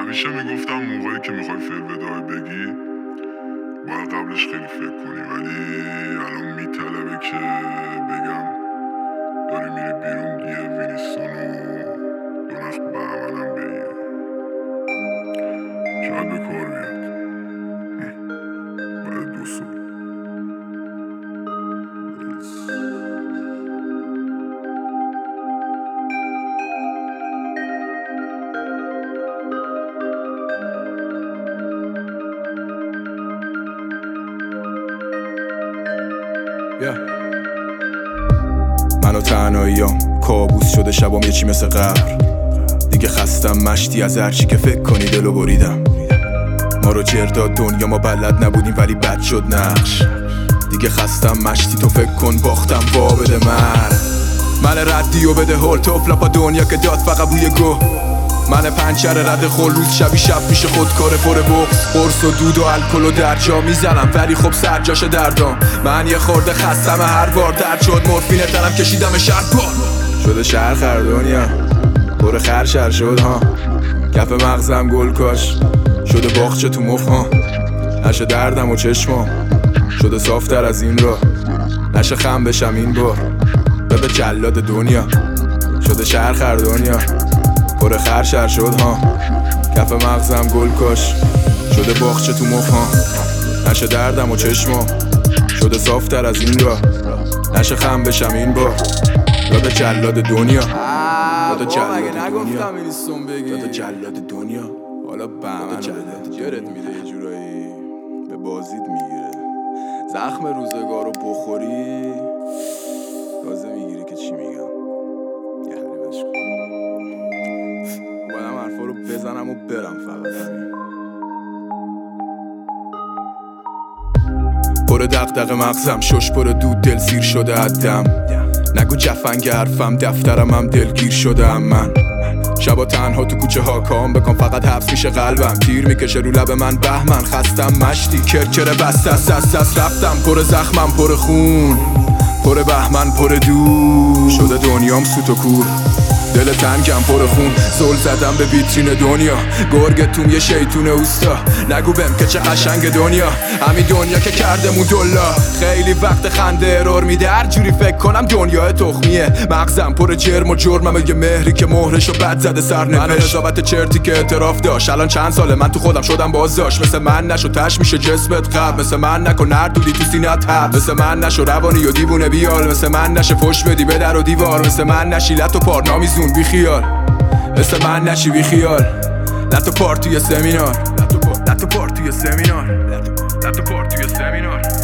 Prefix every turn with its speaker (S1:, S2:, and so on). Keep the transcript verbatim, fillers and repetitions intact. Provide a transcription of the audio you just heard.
S1: همیشه میگفتم موقعی که میخوای وداع بگی باید قبلش خیلی فکر کنی، ولی الان میطلبه که بگم داری میری بیرون یه وینستون و دو نخ بهمنم بگیری، شاید به کار بیاد بعد دو سال.
S2: yeah. منو تنهاییام کابوس شده شبام یه چی مثل قبر، دیگه خستم مشتی از هرچی که فکر کنی دلو بریدم. ما رو جر داد دنیا، ما بلد نبودیم ولی بد شد نقش. دیگه خستم مشتی تو فکر کن باختم وا بده مر. من ردی و بده هول توفلا پا دنیا که داد فقط بوی گو. من پنچر رد خول روز شبی شب میشه خودکار پر بغض، قرص و دود و الکل و درجا میزنم ولی خب سرجاش دردام. من یه خورده خستم هر بار درد شد مورفین تنم کشیدم شهر بار شده شهر خر دنیا پر خر شهر شد ها. کف مغزم گل کاش شده باغچه تو مخ ها. نشه دردم و چشمام شده صافتر از این را، نشه خم بشم این بار به جلاد دنیا. شده شهر خر دنیا پر خر شهر شد ها. کف مغزم گل کاش شده باغچه تو مخ ها. نشه دردم و چشمام شده صافتر از این را، نشه خم بشم این بار دادا جلاد دنیا. دادا جلاد دنیا دادا جلاد دنیا. حالا بهمن جرت میده یه جورایی به بازید میگیره. زخم روزگار رو بخوری تازه میگیری که چی میگم. یه حریمش کن باید هم حرفا رو بزنم و برم فقط. پر دغدغه مغزم شش پر دود دل سیر شده عدم. نگو جفنگ حرفم دفترم هم دلگیر شده ام. من شبا تنها تو کوچه ها کام بکن فقط حبس میشه قلبم. تیر میکشه رو لب من بهمن خستم مشتی کرکره بست دست دست دست رفتم. پر زخمم پر خون پر بهمن پر دور شده دنیام سوت و کور. دل تنگم پر خون زل زدم به ویترین دنیا. گرگتون یه شیطون اوستا نگو بهم که چه قشنگ دنیا. همین دنیا که کرده مودلا خیلی وقت خنده ارور میده. هر جوری فکر کنم دنیا تخمیه. مغزم پر جرم و جرمم یه مهری که مهرشو بد زده سر نوشت. من رضاوت چرتی که اعتراف داشت الان چند ساله من تو خودم شدم بازداشت. مثل من نشو تش میشه جسمت قب. مثل من نکن نردودی تو سینت حب. مثل من نشو روانی و دیوونه بیال. مثل من نشه فش بدی به در و دیوار. مثل من نشی لط و پارنامیزون بی خیال. مثل من نشی بی خیال. لط و پار توی سمینار. لط و پار توی سمینار. لط و پار توی سمینار.